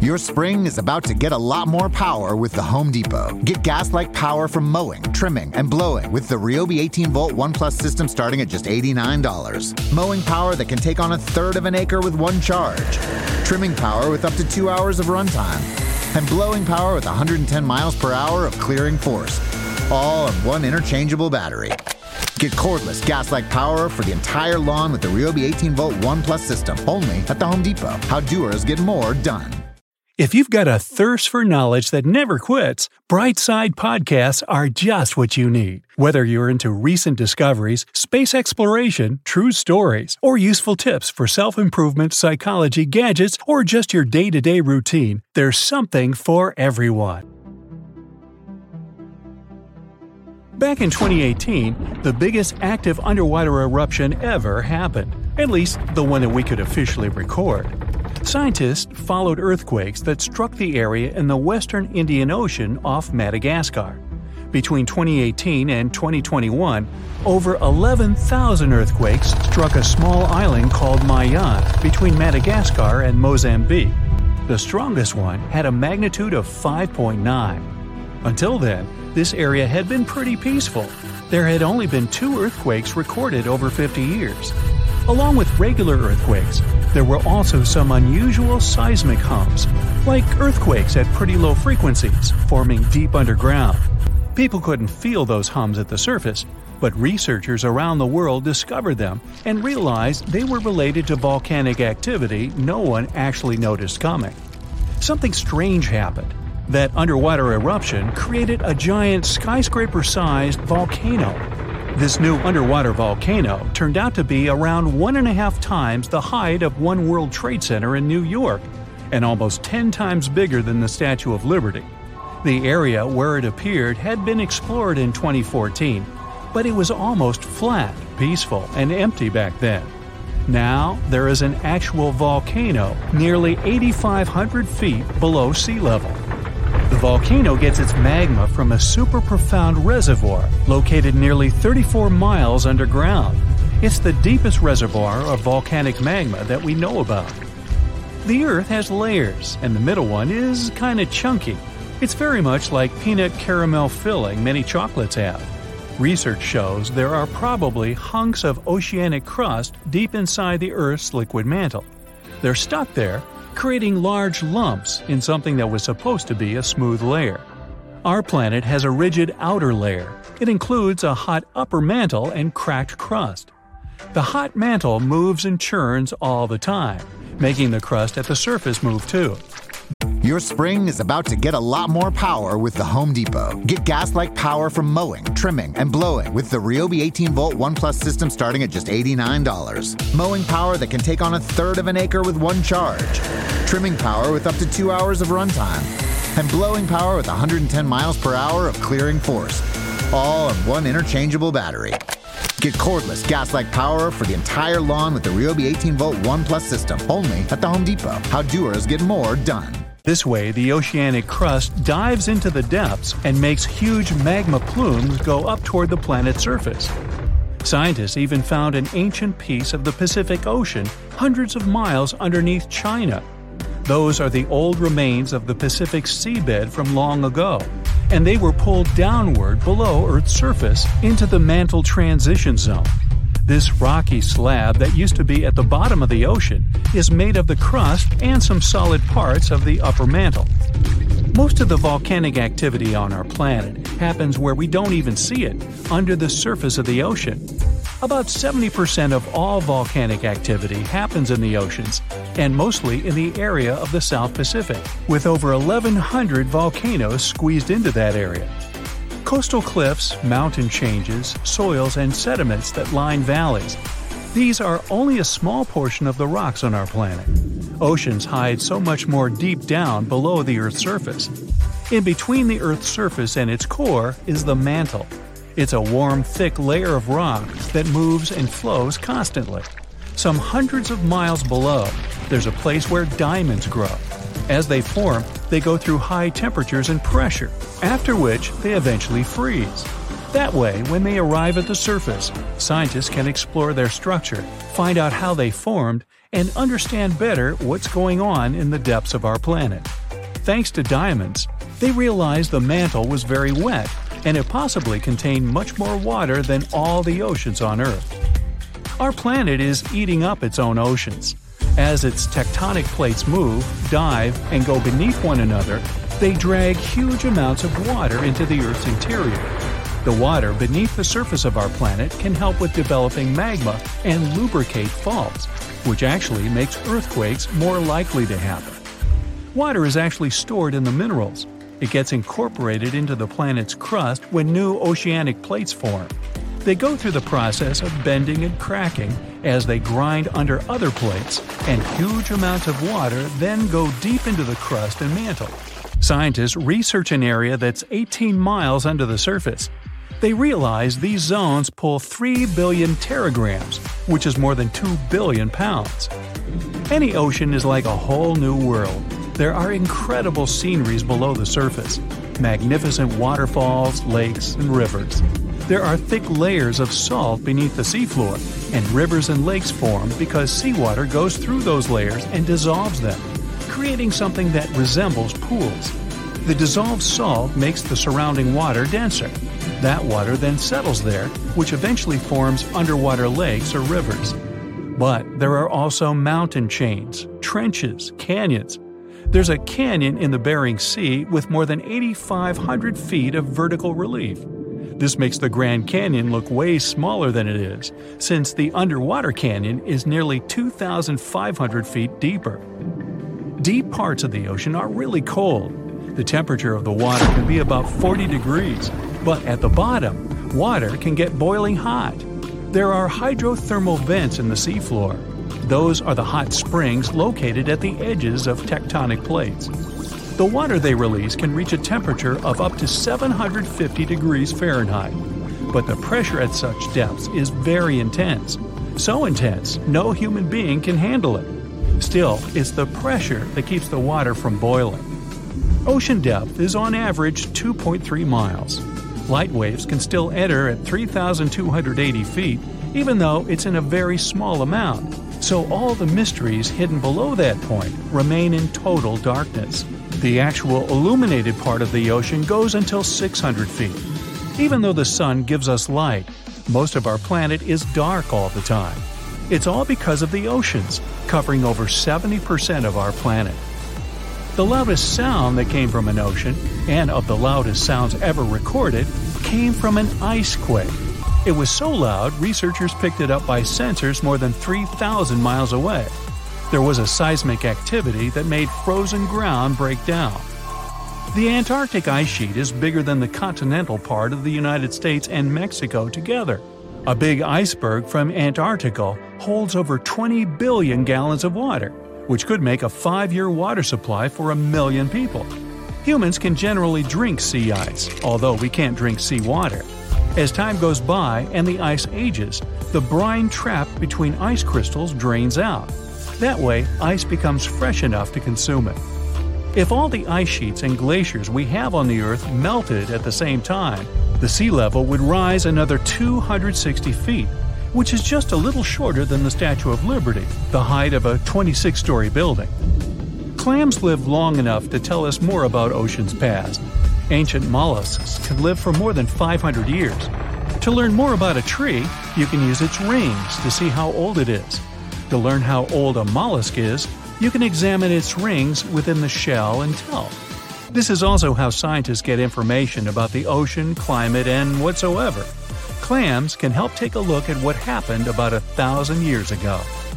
Your spring is about to get a lot more power with the Home Depot. Get gas-like power from mowing, trimming, and blowing with the Ryobi 18-volt ONE+ system starting at just $89. Mowing power that can take on a third of an acre with one charge. Trimming power with up to 2 hours of runtime. And blowing power with 110 miles per hour of clearing force. All on one interchangeable battery. Get cordless, gas-like power for the entire lawn with the Ryobi 18-volt ONE+ system. Only at the Home Depot. How doers get more done. If you've got a thirst for knowledge that never quits, Brightside Podcasts are just what you need. Whether you're into recent discoveries, space exploration, true stories, or useful tips for self-improvement, psychology, gadgets, or just your day-to-day routine, there's something for everyone. Back in 2018, the biggest active underwater eruption ever happened, at least the one that we could officially record. Scientists followed earthquakes that struck the area in the western Indian Ocean off Madagascar. Between 2018 and 2021, over 11,000 earthquakes struck a small island called Mayan between Madagascar and Mozambique. The strongest one had a magnitude of 5.9. Until then, this area had been pretty peaceful. There had only been 2 earthquakes recorded over 50 years. Along with regular earthquakes, there were also some unusual seismic hums, like earthquakes at pretty low frequencies, forming deep underground. People couldn't feel those hums at the surface, but researchers around the world discovered them and realized they were related to volcanic activity no one actually noticed coming. Something strange happened. That underwater eruption created a giant skyscraper-sized volcano. This new underwater volcano turned out to be around 1.5 times the height of One World Trade Center in New York, and almost 10 times bigger than the Statue of Liberty. The area where it appeared had been explored in 2014, but it was almost flat, peaceful, and empty back then. Now, there is an actual volcano nearly 8,500 feet below sea level. The volcano gets its magma from a super profound reservoir located nearly 34 miles underground. It's the deepest reservoir of volcanic magma that we know about. The Earth has layers, and the middle one is kinda chunky. It's very much like peanut caramel filling many chocolates have. Research shows there are probably hunks of oceanic crust deep inside the Earth's liquid mantle. They're stuck there, creating large lumps in something that was supposed to be a smooth layer. Our planet has a rigid outer layer. It includes a hot upper mantle and cracked crust. The hot mantle moves and churns all the time, making the crust at the surface move too. Your spring is about to get a lot more power with the Home Depot. Get gas-like power from mowing, trimming, and blowing with the Ryobi 18-volt ONE+ system starting at just $89. Mowing power that can take on a third of an acre with one charge. Trimming power with up to 2 hours of runtime. And blowing power with 110 miles per hour of clearing force. All on one interchangeable battery. Get cordless, gas-like power for the entire lawn with the Ryobi 18-volt ONE+ system. Only at the Home Depot. How doers get more done. This way, the oceanic crust dives into the depths and makes huge magma plumes go up toward the planet's surface. Scientists even found an ancient piece of the Pacific Ocean hundreds of miles underneath China. Those are the old remains of the Pacific seabed from long ago, and they were pulled downward below Earth's surface into the mantle transition zone. This rocky slab that used to be at the bottom of the ocean is made of the crust and some solid parts of the upper mantle. Most of the volcanic activity on our planet happens where we don't even see it, under the surface of the ocean. About 70% of all volcanic activity happens in the oceans, and mostly in the area of the South Pacific, with over 1,100 volcanoes squeezed into that area. Coastal cliffs, mountain changes, soils, and sediments that line valleys. These are only a small portion of the rocks on our planet. Oceans hide so much more deep down below the Earth's surface. In between the Earth's surface and its core is the mantle. It's a warm, thick layer of rock that moves and flows constantly. Some hundreds of miles below, there's a place where diamonds grow. As they form, they go through high temperatures and pressure, after which they eventually freeze. That way, when they arrive at the surface, scientists can explore their structure, find out how they formed, and understand better what's going on in the depths of our planet. Thanks to diamonds, they realized the mantle was very wet, and it possibly contained much more water than all the oceans on Earth. Our planet is eating up its own oceans. As its tectonic plates move, dive, and go beneath one another, they drag huge amounts of water into the Earth's interior. The water beneath the surface of our planet can help with developing magma and lubricate faults, which actually makes earthquakes more likely to happen. Water is actually stored in the minerals. It gets incorporated into the planet's crust when new oceanic plates form. They go through the process of bending and cracking as they grind under other plates, and huge amounts of water then go deep into the crust and mantle. Scientists research an area that's 18 miles under the surface. They realize these zones pull 3 billion teragrams, which is more than 2 billion pounds. Any ocean is like a whole new world. There are incredible sceneries below the surface, magnificent waterfalls, lakes, and rivers. There are thick layers of salt beneath the seafloor, and rivers and lakes form because seawater goes through those layers and dissolves them, creating something that resembles pools. The dissolved salt makes the surrounding water denser. That water then settles there, which eventually forms underwater lakes or rivers. But there are also mountain chains, trenches, canyons. There's a canyon in the Bering Sea with more than 8,500 feet of vertical relief. This makes the Grand Canyon look way smaller than it is, since the underwater canyon is nearly 2,500 feet deeper. Deep parts of the ocean are really cold. The temperature of the water can be about 40 degrees, but at the bottom, water can get boiling hot. There are hydrothermal vents in the seafloor. Those are the hot springs located at the edges of tectonic plates. The water they release can reach a temperature of up to 750 degrees Fahrenheit, but the pressure at such depths is very intense. So intense, no human being can handle it. Still, it's the pressure that keeps the water from boiling. Ocean depth is on average 2.3 miles. Light waves can still enter at 3,280 feet, even though it's in a very small amount. So all the mysteries hidden below that point remain in total darkness. The actual illuminated part of the ocean goes until 600 feet. Even though the sun gives us light, most of our planet is dark all the time. It's all because of the oceans, covering over 70% of our planet. The loudest sound that came from an ocean, and of the loudest sounds ever recorded, came from an ice quake. It was so loud, researchers picked it up by sensors more than 3,000 miles away. There was a seismic activity that made frozen ground break down. The Antarctic ice sheet is bigger than the continental part of the United States and Mexico together. A big iceberg from Antarctica holds over 20 billion gallons of water, which could make a 5-year water supply for 1 million people. Humans can generally drink sea ice, although we can't drink seawater. As time goes by and the ice ages, the brine trapped between ice crystals drains out. That way, ice becomes fresh enough to consume it. If all the ice sheets and glaciers we have on the Earth melted at the same time, the sea level would rise another 260 feet, which is just a little shorter than the Statue of Liberty, the height of a 26-story building. Clams live long enough to tell us more about oceans past. Ancient mollusks can live for more than 500 years. To learn more about a tree, you can use its rings to see how old it is. To learn how old a mollusk is, you can examine its rings within the shell and tell. This is also how scientists get information about the ocean, climate, and whatsoever. Clams can help take a look at what happened about 1,000 years ago.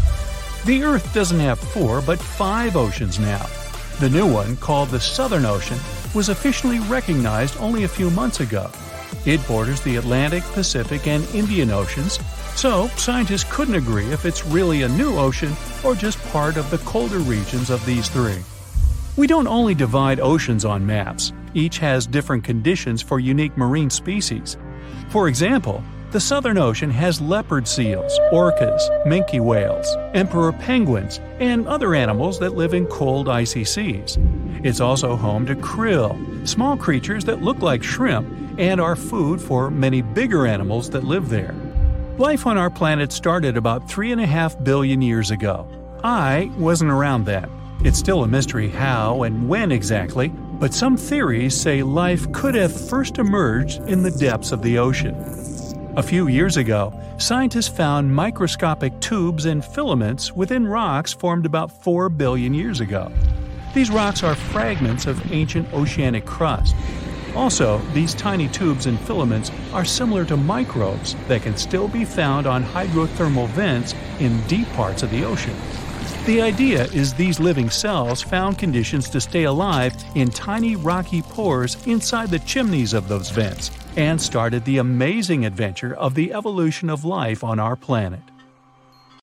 The Earth doesn't have 4 but 5 oceans now. The new one, called the Southern Ocean, was officially recognized only a few months ago. It borders the Atlantic, Pacific, and Indian Oceans, so scientists couldn't agree if it's really a new ocean or just part of the colder regions of these 3. We don't only divide oceans on maps. Each has different conditions for unique marine species. For example, the Southern Ocean has leopard seals, orcas, minke whales, emperor penguins, and other animals that live in cold, icy seas. It's also home to krill, small creatures that look like shrimp and are food for many bigger animals that live there. Life on our planet started about 3.5 billion years ago. I wasn't around then. It's still a mystery how and when exactly, but some theories say life could have first emerged in the depths of the ocean. A few years ago, scientists found microscopic tubes and filaments within rocks formed about 4 billion years ago. These rocks are fragments of ancient oceanic crust. Also, these tiny tubes and filaments are similar to microbes that can still be found on hydrothermal vents in deep parts of the ocean. The idea is these living cells found conditions to stay alive in tiny rocky pores inside the chimneys of those vents and started the amazing adventure of the evolution of life on our planet.